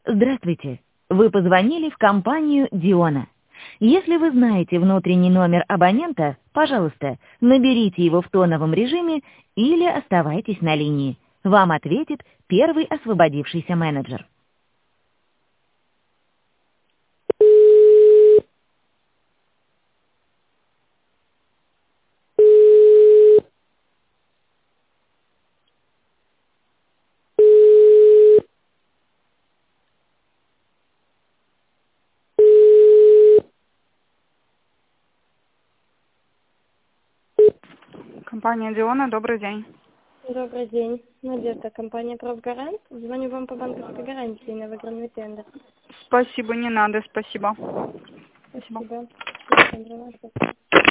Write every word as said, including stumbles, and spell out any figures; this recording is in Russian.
Здравствуйте. Вы позвонили в компанию Диона. Если вы знаете внутренний номер абонента, пожалуйста, наберите его в тоновом режиме или оставайтесь на линии. Вам ответит первый освободившийся менеджер. Компания Диона, добрый день. Добрый день. Надежда, компания «Профгарант». Звоню вам по банковской гарантии на выигранный тендер. Спасибо, не надо, спасибо. Спасибо. Спасибо.